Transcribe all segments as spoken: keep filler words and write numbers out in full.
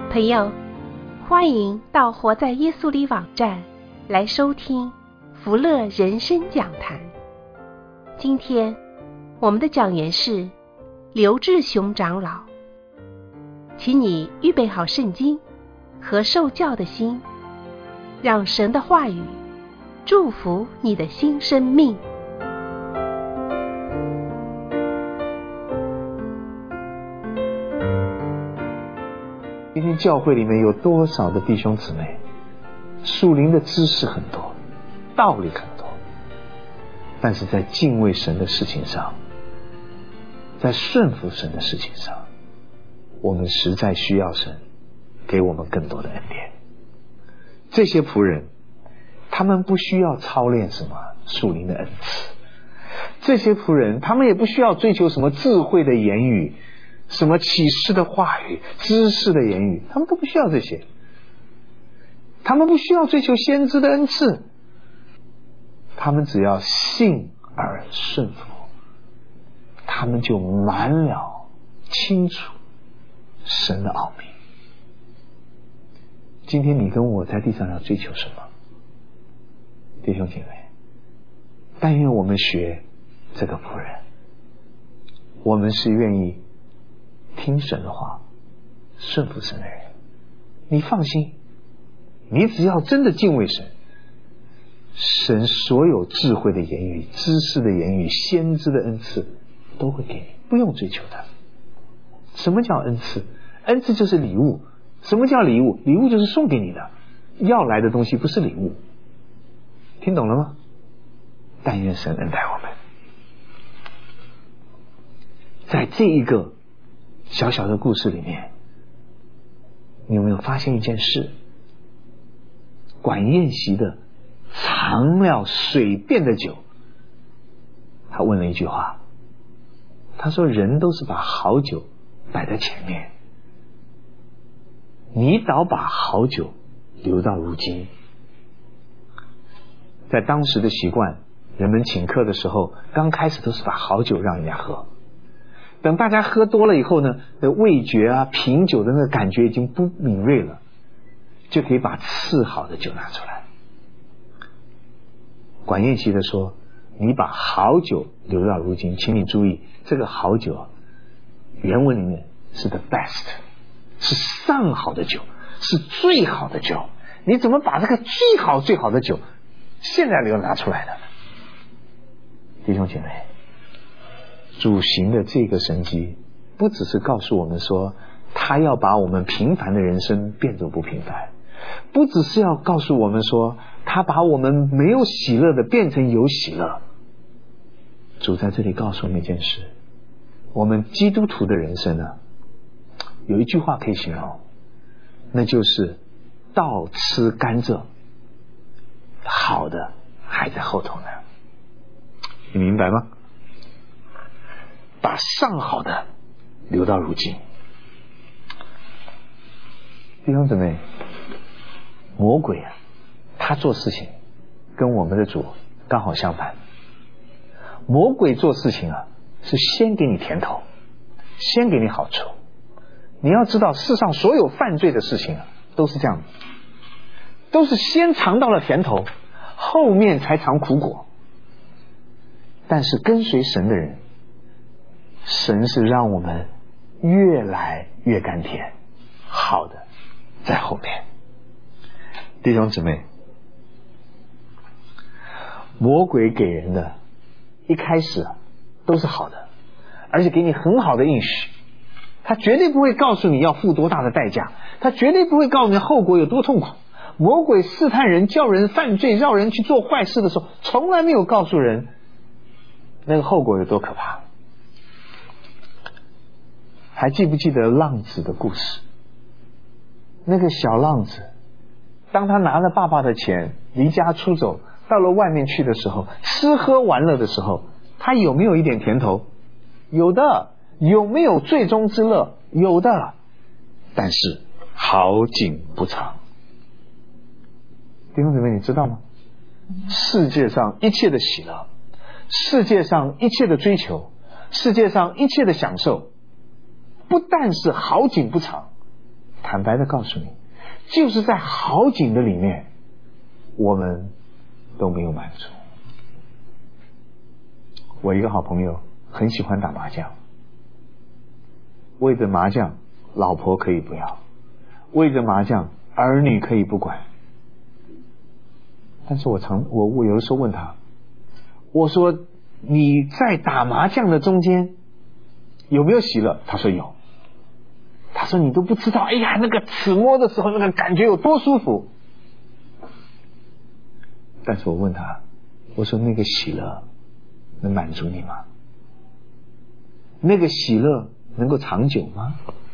朋友，欢迎到活在耶稣里网站来收听福乐人生讲坛。今天我们的讲员是刘志雄长老，请你预备好圣经和受教的心，让神的话语祝福你的新生命。 今天教会里面有多少的弟兄姊妹，属灵的知识很多，道理很多，但是在敬畏神的事情上，在顺服神的事情上，我们实在需要神给我们更多的恩典。这些仆人，他们不需要操练什么属灵的恩赐，这些仆人他们也不需要追求什么智慧的言语，什么启示的话语，知识的言语，他们都不需要这些。他们不需要追求先知的恩赐，他们只要信而顺服，他们就满了清楚神的奥秘。今天你跟我在地上要追求什么？弟兄姐妹，但愿我们学这个仆人，我们是愿意听神的话，顺服神的人。你放心，你只要真的敬畏神，神所有智慧的言语、知识的言语、先知的恩赐都会给你，不用追求它。什么叫恩赐？恩赐就是礼物。什么叫礼物？礼物就是送给你的，要来的东西不是礼物。听懂了吗？但愿神恩待我们。在这一个小小的故事里面，你有没有发现一件事？管宴席的尝了水变的酒，他问了一句话，他说人都是把好酒摆在前面，你倒把好酒留到如今。在当时的习惯，人们请客的时候，刚开始都是把好酒让人家喝，等大家喝多了以后呢，味觉啊品酒的那个感觉已经不敏锐了，就可以把次好的酒拿出来。管宴席的说，你把好酒留到如今，请你注意，这个好酒原文里面是 the best， 是上好的酒，是最好的酒。你怎么把这个最好最好的酒现在就拿出来了？弟兄姐妹，主行的这个神迹不只是告诉我们说他要把我们平凡的人生变作不平凡，不只是要告诉我们说他把我们没有喜乐的变成有喜乐。主在这里告诉我们一件事，我们基督徒的人生呢，有一句话可以形容，那就是倒吃甘蔗，好的还在后头呢。你明白吗？把上好的留到如今。弟兄姊妹，魔鬼啊，他做事情跟我们的主刚好相反。魔鬼做事情啊，是先给你甜头，先给你好处。你要知道，世上所有犯罪的事情啊，都是这样的，都是先尝到了甜头，后面才尝苦果。但是跟随神的人，神是让我们越来越甘甜，好的在后面。弟兄姊妹，魔鬼给人的一开始都是好的，而且给你很好的应许，他绝对不会告诉你要付多大的代价，他绝对不会告诉你后果有多痛苦。魔鬼试探人，叫人犯罪，让人去做坏事的时候，从来没有告诉人那个后果有多可怕。还记不记得浪子的故事？那个小浪子，当他拿了爸爸的钱离家出走，到了外面去的时候，吃喝玩乐的时候，他有没有一点甜头？有的。有没有最终之乐？有的。但是好景不长。弟兄姊妹，你知道吗？世界上一切的喜乐，世界上一切的追求，世界上一切的享受，不但是好景不长， 坦白的告诉你，就是在好景的里面，我们都没有满足。我一个好朋友很喜欢打麻将，为着麻将，老婆可以不要，为着麻将，儿女可以不管。但是我常我我有的时候问他，我说你在打麻将的中间有没有喜乐？他说有。他说你都不知道，哎呀，那个尺摸的时候那个感觉有多舒服。但是我问他，我说那个喜乐能满足你吗？那个喜乐能够长久吗？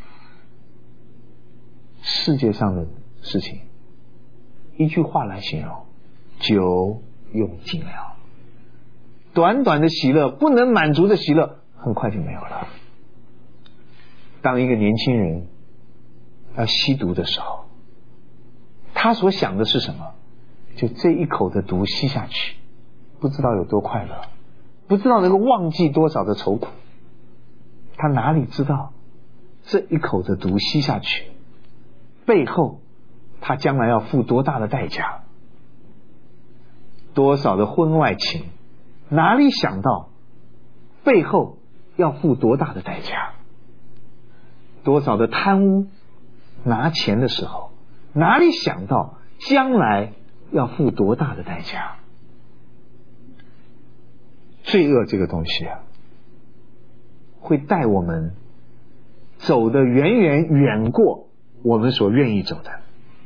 世界上的事情一句话来形容，久用尽了。短短的喜乐，不能满足的喜乐，很快就没有了。当一个年轻人要吸毒的时候，他所想的是什么？就这一口的毒吸下去，不知道有多快乐，不知道能够忘记多少的愁苦。他哪里知道这一口的毒吸下去背后他将来要付多大的代价，多少的婚外情，哪里想到背后要付多大的代价，多少的贪污，拿钱的时候哪里想到将来要付多大的代价。罪恶这个东西啊，会带我们走得远远远过我们所愿意走的。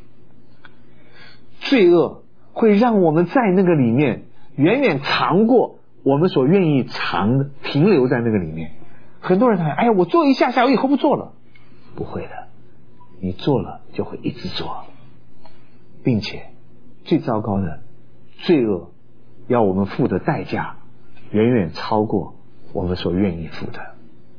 罪恶会让我们在那个里面远远长过我们所愿意长的，停留在那个里面。很多人想，哎呀，我做一下下，我以后不做了。不会的，你做了就会一直做，并且最糟糕的，罪恶要我们付的代价远远超过我们所愿意付的。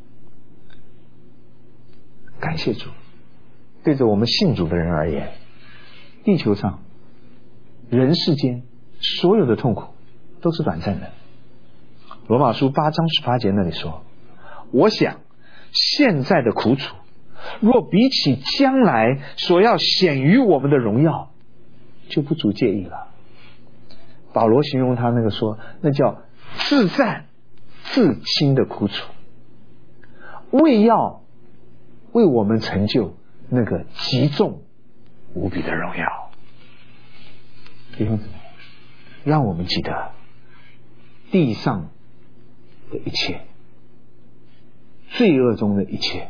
感谢主，对着我们信主的人而言，地球上人世间所有的痛苦都是短暂的。罗马书八章十八节那里说，我想现在的苦楚若比起将来所要显于我们的荣耀，就不足介意了。保罗形容他那个说，那叫自战自轻的苦楚，为要为我们成就那个极重无比的荣耀。弟兄姊妹，让我们记得地上的一切，罪恶中的一切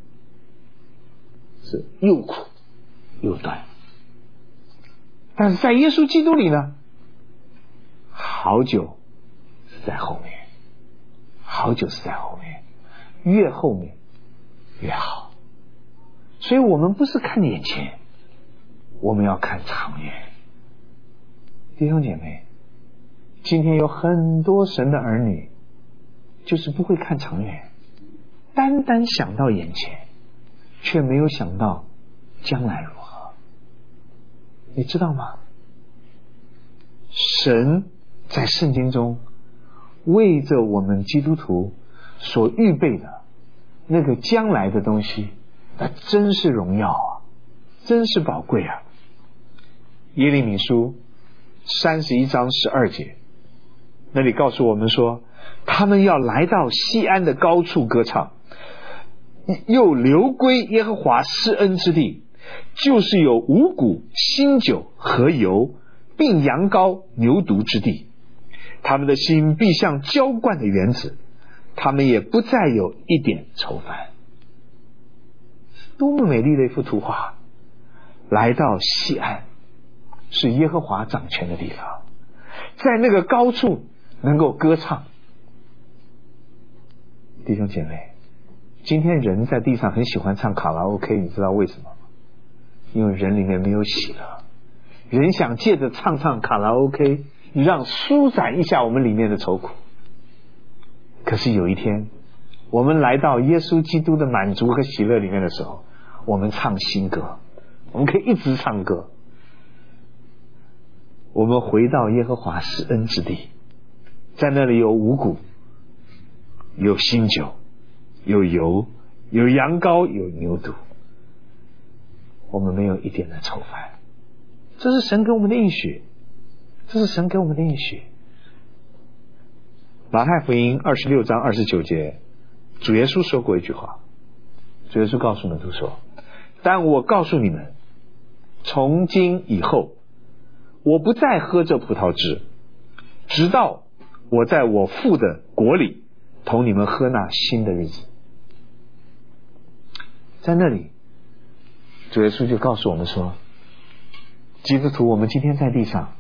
是又苦又短，但是在耶稣基督里呢，好久是在后面，好久是在后面，越后面越好。所以我们不是看眼前，我们要看长远。弟兄姐妹，今天有很多神的儿女就是不会看长远，单单想到眼前，却没有想到将来如何。你知道吗？神在圣经中为着我们基督徒所预备的那个将来的东西，那真是荣耀啊，真是宝贵啊。耶利米书三十一章十二节那里告诉我们说，他们要来到西安的高处歌唱，又流归耶和华施恩之地，就是有五谷新酒和油并羊羔牛犊之地。他们的心必像浇灌的园子，他们也不再有一点愁烦。多么美丽的一幅图画！来到西安，是耶和华掌权的地方，在那个高处能够歌唱。弟兄姐妹，今天人在地上很喜欢唱卡拉 OK， 你知道为什么吗？因为人里面没有喜乐，人想借着唱唱卡拉 OK 让舒展一下我们里面的愁苦。可是有一天我们来到耶稣基督的满足和喜乐里面的时候，我们唱新歌，我们可以一直唱歌。我们回到耶和华施恩之地，在那里有五谷，有新酒，有油，有羊羔，有牛犊。 我们没有一点的愁烦。这是神给我们的应许，这是神给我们的应许。马太福音二十六章二十九节，主耶稣说过一句话，主耶稣告诉门徒说，但我告诉你们，从今以后我不再喝这葡萄汁，直到我在我父的国里同你们喝那新的日子。在那里主耶稣就告诉我们说，基督徒，我们今天在地上，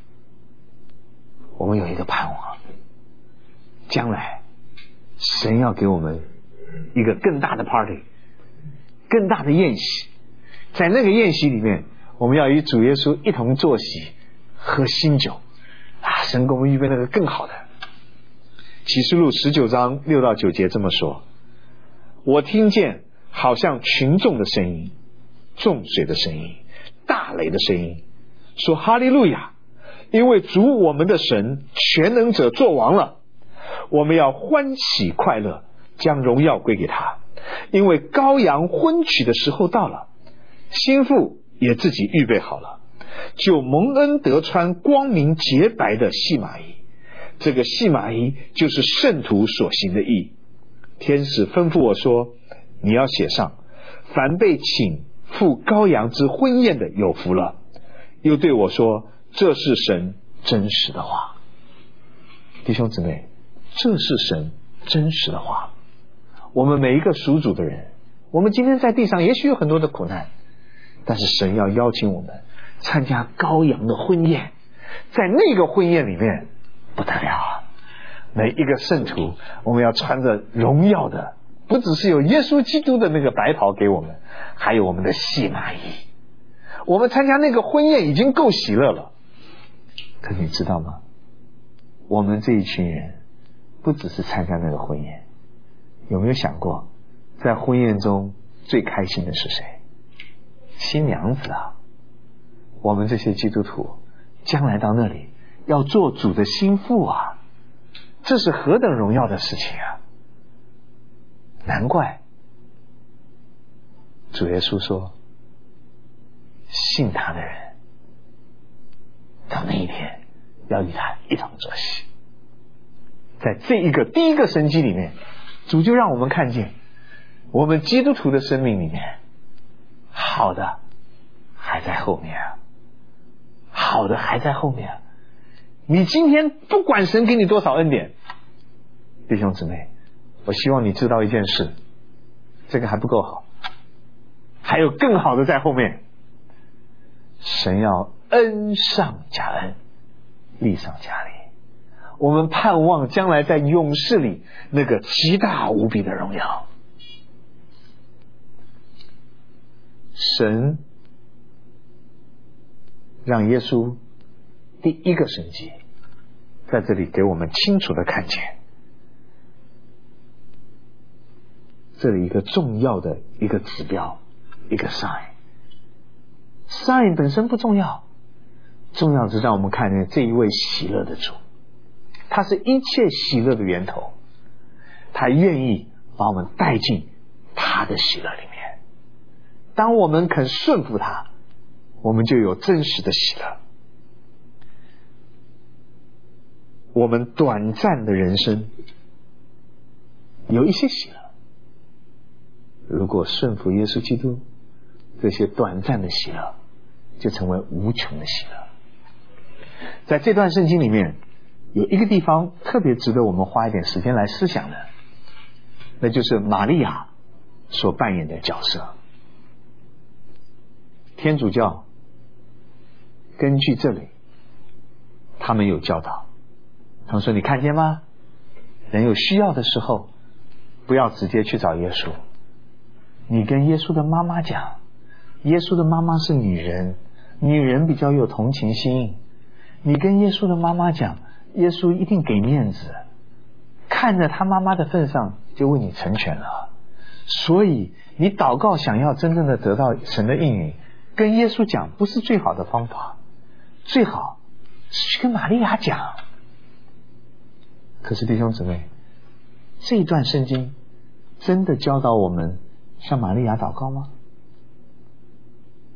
我们有一个盼望，将来神要给我们一个更大的 party， 更大的宴席。在那个宴席里面，我们要与主耶稣一同坐席，喝新酒啊！神给我们预备那个更好的。启示录十九章六到九节这么说，我听见好像群众的声音，众水的声音，大雷的声音，说哈利路亚，因为主我们的神全能者作王了，我们要欢喜快乐，将荣耀归给他，因为羔羊婚娶的时候到了，新妇也自己预备好了，就蒙恩得穿光明洁白的细麻衣，这个细麻衣就是圣徒所行的义。天使吩咐我说，你要写上，凡被请赴羔羊之婚宴的有福了。又对我说，这是神真实的话。弟兄姊妹，这是神真实的话。我们每一个属主的人，我们今天在地上也许有很多的苦难，但是神要邀请我们参加羔羊的婚宴。在那个婚宴里面不得了啊！每一个圣徒，我们要穿着荣耀的，不只是有耶稣基督的那个白袍给我们，还有我们的细麻衣。我们参加那个婚宴已经够喜乐了，可你知道吗？我们这一群人不只是参加那个婚宴，有没有想过在婚宴中最开心的是谁？新娘子啊！我们这些基督徒将来到那里要做主的心腹啊，这是何等荣耀的事情啊！难怪主耶稣说，信他的人到那一天要与他一同坐席。在这一个第一个神迹里面，主就让我们看见我们基督徒的生命里面，好的还在后面啊，好的还在后面啊。你今天不管神给你多少恩典，弟兄姊妹，我希望你知道一件事，这个还不够好，还有更好的在后面。神要恩上加恩，利上加利。我们盼望将来在永世里那个极大无比的荣耀。神让耶稣第一个神迹在这里给我们清楚的看见，这里一个重要的一个指标，一个 sign。 sign 本身不重要，重要是让我们看见这一位喜乐的主，他是一切喜乐的源头，他愿意把我们带进他的喜乐里面。当我们肯顺服他，我们就有真实的喜乐。我们短暂的人生有一些喜乐，如果顺服耶稣基督，这些短暂的喜乐就成为无穷的喜乐。在这段圣经里面有一个地方特别值得我们花一点时间来思想的，那就是玛利亚所扮演的角色。天主教根据这里他们有教导，他们说，你看见吗？人有需要的时候不要直接去找耶稣，你跟耶稣的妈妈讲，耶稣的妈妈是女人，女人比较有同情心，你跟耶稣的妈妈讲，耶稣一定给面子，看着他妈妈的份上就为你成全了。所以你祷告想要真正的得到神的应允，跟耶稣讲不是最好的方法，最好是去跟玛利亚讲。可是弟兄姊妹，这一段圣经真的教导我们向玛利亚祷告吗？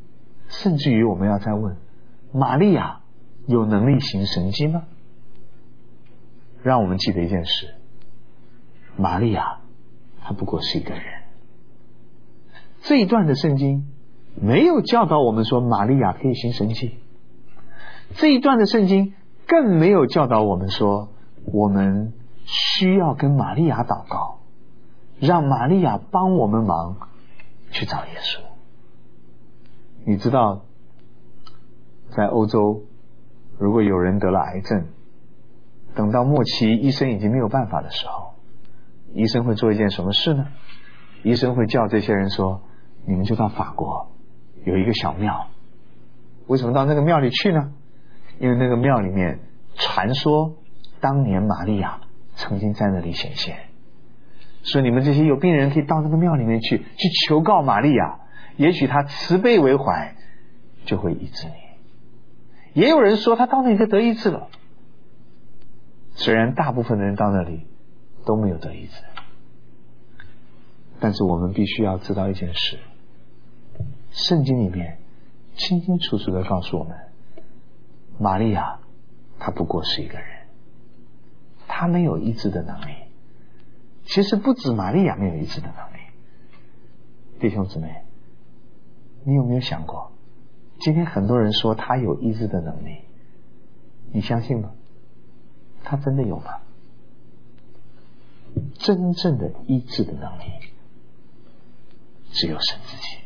甚至于我们要再问，玛利亚有能力行神迹吗？让我们记得一件事，玛利亚她不过是一个人。这一段的圣经没有教导我们说玛利亚可以行神迹，这一段的圣经更没有教导我们说我们需要跟玛利亚祷告，让玛利亚帮我们忙去找耶稣。你知道在欧洲，如果有人得了癌症，等到末期医生已经没有办法的时候，医生会做一件什么事呢？医生会叫这些人说，你们就到法国有一个小庙。为什么到那个庙里去呢？因为那个庙里面传说当年玛利亚曾经在那里显现，所以你们这些有病人可以到那个庙里面去，去求告玛利亚，也许她慈悲为怀，就会医治你。也有人说他到那里得医治了，虽然大部分的人到那里都没有得医治，但是我们必须要知道一件事，圣经里面清清楚楚地告诉我们，玛利亚她不过是一个人，她没有医治的能力。其实不止玛利亚没有医治的能力，弟兄姊妹，你有没有想过，今天很多人说他有医治的能力，你相信吗？他真的有吗？真正的医治的能力只有神自己，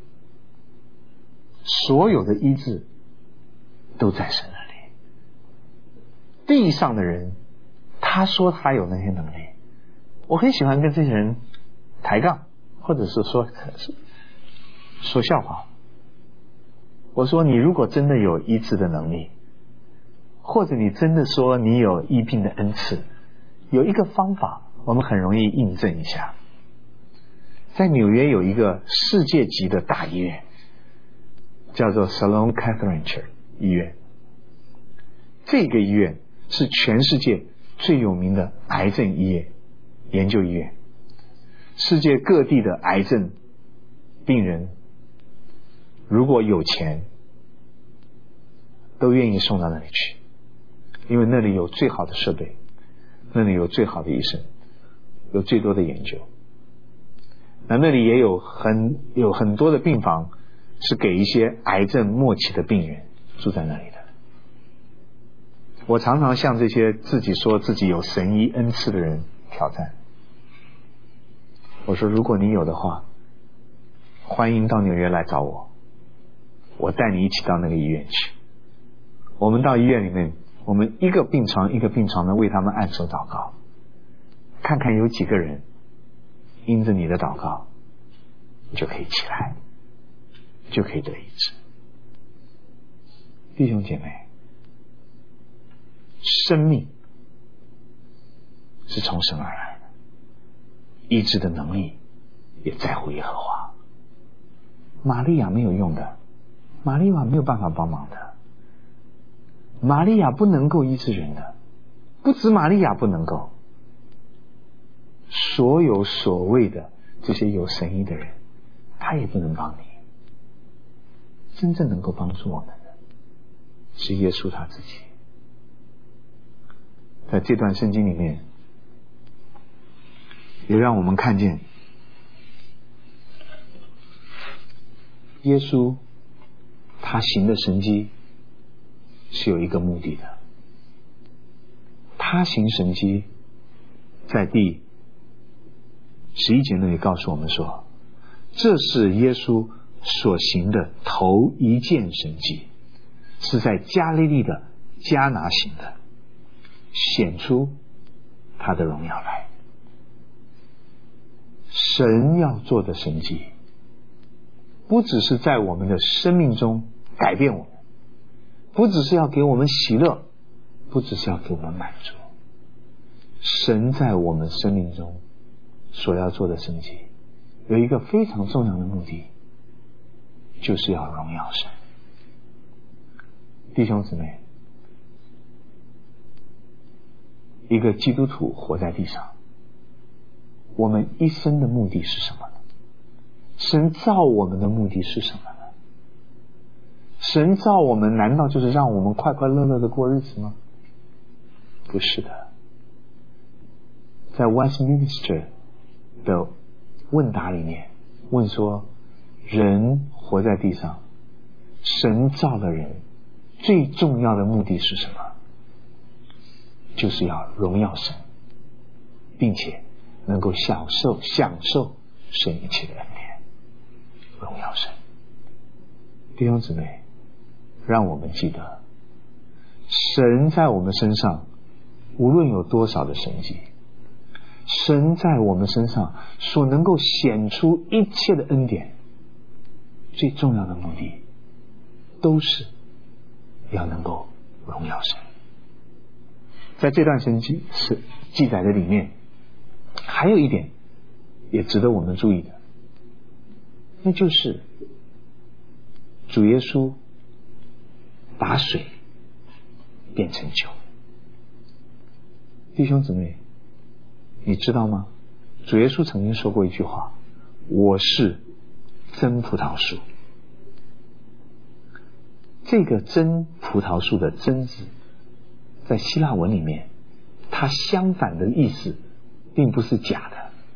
所有的医治都在神那里。地上的人他说他有那些能力，我很喜欢跟这些人抬杠，或者是说说笑话。我说，你如果真的有医治的能力，或者你真的说你有医病的恩赐，有一个方法我们很容易印证一下。在纽约有一个世界级的大医院，叫做 Sloan Kettering 医院。这个医院是全世界最有名的癌症医院研究医院，世界各地的癌症病人如果有钱都愿意送到那里去，因为那里有最好的设备，那里有最好的医生，有最多的研究。那那里也有很有很多的病房是给一些癌症末期的病人住在那里的。我常常向这些自己说自己有神医恩赐的人挑战，我说，如果你有的话，欢迎到纽约来找我，我带你一起到那个医院去。我们到医院里面，我们一个病床一个病床的为他们按手祷告，看看有几个人因着你的祷告就可以起来，就可以得医治。弟兄姐妹，生命是从神而来的，医治的能力也在乎耶和华。玛利亚没有用的，玛利亚没有办法帮忙的，玛利亚不能够医治人的，不止玛利亚不能够，所有所谓的这些有神医的人，他也不能帮你。真正能够帮助我们的是耶稣他自己。在这段圣经里面，也让我们看见耶稣他行的神迹是有一个目的的。他行神迹在第十一节那里告诉我们说，这是耶稣所行的头一件神迹，是在加利利的迦拿行的，显出他的荣耀来。神要做的神迹不只是在我们的生命中改变我们，不只是要给我们喜乐，不只是要给我们满足。神在我们生命中所要做的神迹有一个非常重要的目的，就是要荣耀神。弟兄姊妹，一个基督徒活在地上，我们一生的目的是什么呢？神造我们的目的是什么呢？ 神造我们难道就是让我们快快乐乐的过日子吗？不是的。在 Westminster 的问答里面问说，人活在地上，神造了人最重要的目的是什么？就是要荣耀神，并且能够享受享受神一切的恩典，荣耀神。弟兄姊妹，让我们记得，神在我们身上无论有多少的神迹，神在我们身上所能够显出一切的恩典，最重要的目的都是要能够荣耀神。在这段神迹是记载的里面，还有一点也值得我们注意的，那就是主耶稣把水变成酒。弟兄姊妹，你知道吗？主耶稣曾经说过一句话，我是真葡萄树。这个真葡萄树的真字在希腊文里面，它相反的意思并不是假的。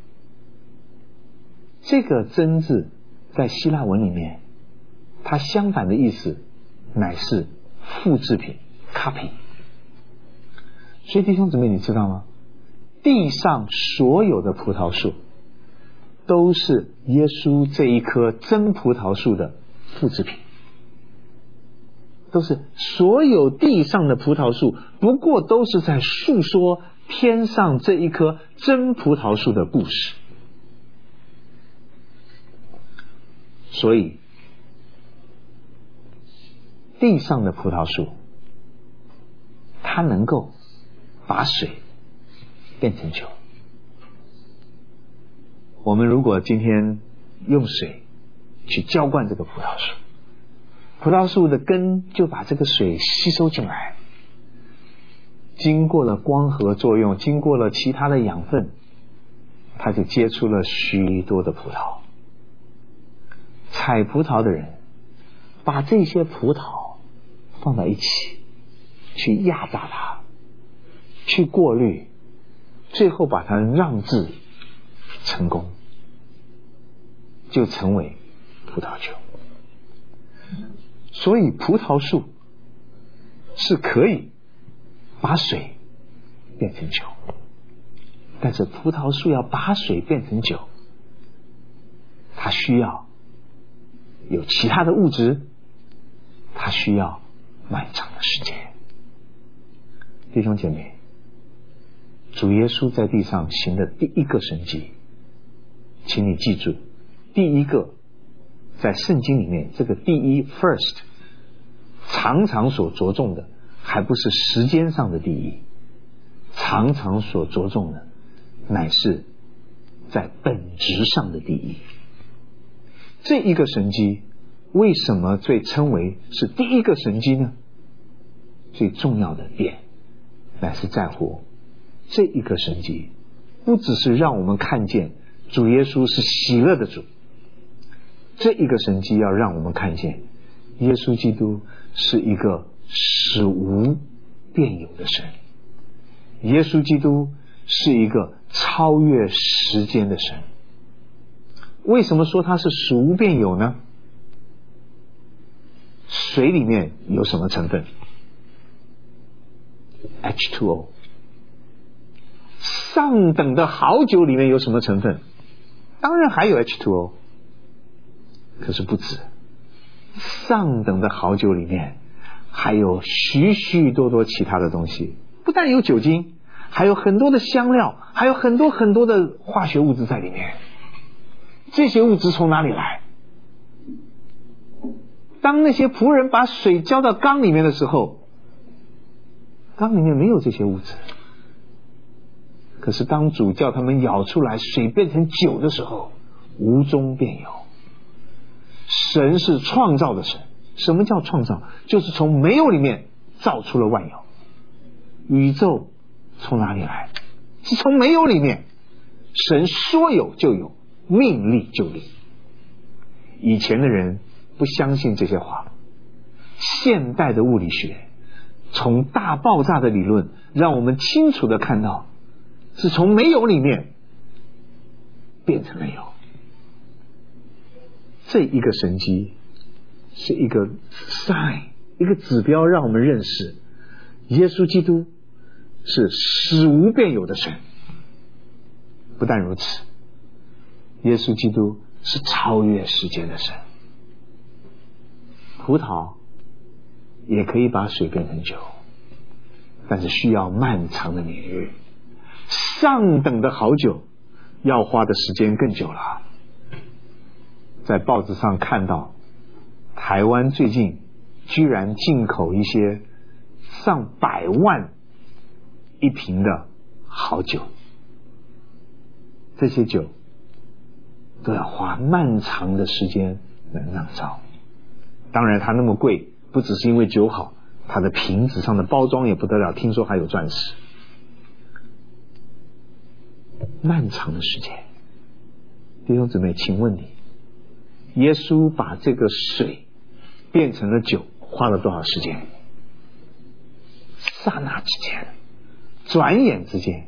这个真字在希腊文里面，它相反的意思乃是复制品 copy。 所以弟兄姊妹，你知道吗？地上所有的葡萄树都是耶稣这一棵真葡萄树的复制品，都是所有地上的葡萄树不过都是在述说天上这一棵真葡萄树的故事。所以地上的葡萄树它能够把水变成酒。我们如果今天用水去浇灌这个葡萄树，葡萄树的根就把这个水吸收进来，经过了光合作用，经过了其他的养分，它就结出了许多的葡萄。采葡萄的人把这些葡萄放在一起，去压榨它，去过滤，最后把它酿制成功，就成为葡萄酒。所以葡萄树是可以把水变成酒，但是葡萄树要把水变成酒，它需要有其他的物质，它需要漫长的时间。弟兄姐妹，主耶稣在地上行的第一个神迹，请你记住，第一个在圣经里面，这个第一 first 常常所着重的还不是时间上的第一，常常所着重的乃是在本质上的第一。这一个神迹为什么被称为是第一个神迹呢？最重要的点乃是在乎这一个神迹不只是让我们看见主耶稣是喜乐的主，这一个神迹要让我们看见耶稣基督是一个使无变有的神，耶稣基督是一个超越时间的神。为什么说他是使无变有呢？水里面有什么成分？ H 二 O。 上等的好酒里面有什么成分？当然还有 H 二 O， 可是不止。上等的好酒里面还有许许多多其他的东西，不但有酒精，还有很多的香料，还有很多很多的化学物质在里面。这些物质从哪里来？当那些仆人把水浇到缸里面的时候，缸里面没有这些物质，可是当主叫他们舀出来水变成酒的时候，无中便有。神是创造的神。什么叫创造？就是从没有里面造出了万有。宇宙从哪里来？是从没有里面，神说有就有，命立就立。以前的人不相信这些话， 现代的物理学，从大爆炸的理论让我们清楚的看到，是从没有里面变成了有。这一个神迹是一个 sign， 一个指标，让我们认识耶稣基督是使无变有的神。不但如此，耶稣基督是超越时间的神。葡萄也可以把水变成酒，但是需要漫长的年日，上等的好酒要花的时间更久了。在报纸上看到，台湾最近居然进口一些上百万一瓶的好酒，这些酒都要花漫长的时间来酿造。当然它那么贵，不只是因为酒好，它的瓶子上的包装也不得了，听说还有钻石。漫长的时间，弟兄姊妹，请问你，耶稣把这个水变成了酒花了多少时间？刹那之间，转眼之间，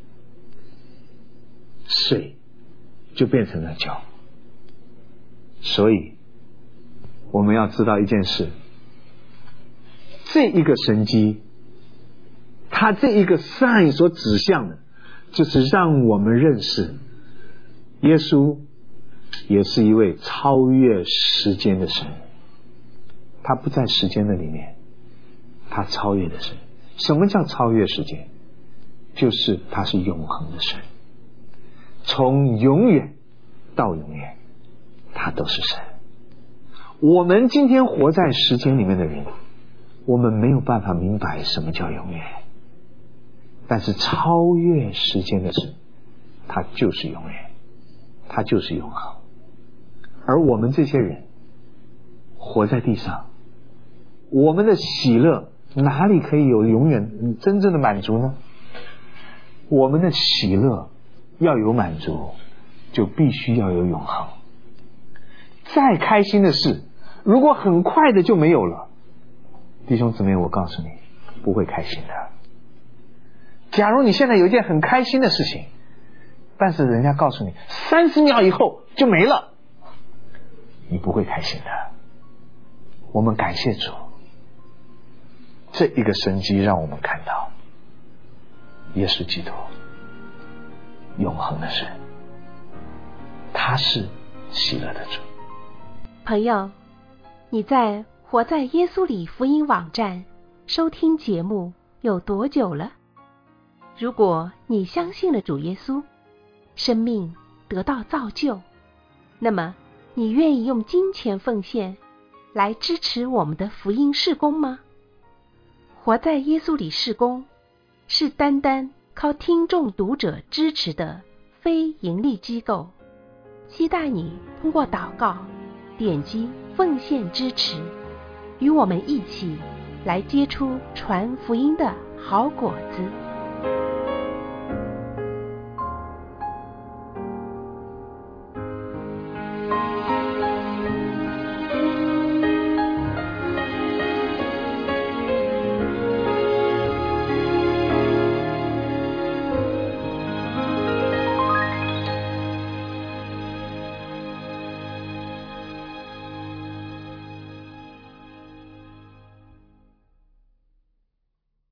水就变成了酒。所以我们要知道一件事，这一个神迹，它这一个 sign 所指向的，就是让我们认识耶稣也是一位超越时间的神。他不在时间的里面，他超越的神。什么叫超越时间？就是他是永恒的神，从永远到永远他都是神。我们今天活在时间里面的人，我们没有办法明白什么叫永远，但是超越时间的神，他就是永远，他就是永恒。而我们这些人活在地上，我们的喜乐哪里可以有永远真正的满足呢？我们的喜乐要有满足，就必须要有永恒。再开心的事，如果很快的就没有了，弟兄姊妹，我告诉你，不会开心的。假如你现在有一件很开心的事情，但是人家告诉你三十秒以后就没了，你不会开心的。我们感谢主，这一个神迹让我们看到耶稣基督永恒的神，他是喜乐的主。 朋友，你在活在耶稣里福音网站收听节目有多久了？如果你相信了主耶稣，生命得到造就，那么你愿意用金钱奉献来支持我们的福音事工吗？活在耶稣里事工是单单靠听众读者支持的非盈利机构，期待你通过祷告点击奉献支持，与我们一起来结出传福音的好果子。